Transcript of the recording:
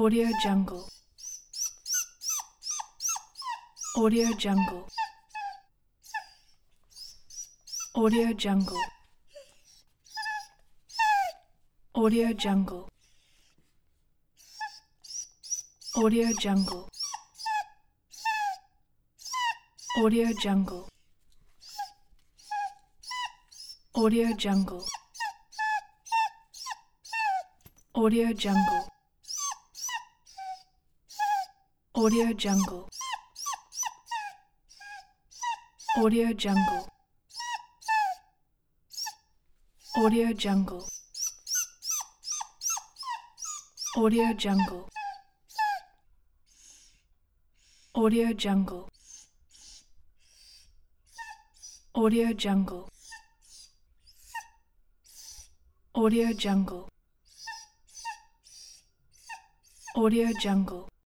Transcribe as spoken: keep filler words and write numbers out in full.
Audio Jungle. Audio Jungle. Audio Jungle. Audio Jungle. Audio Jungle. Audio Jungle. Audio Jungle. Audio Jungle. Audio Jungle. Audio Jungle. Audio Jungle. Audio Jungle. Audio Jungle. Audio Jungle. Audio Jungle. Audio Jungle.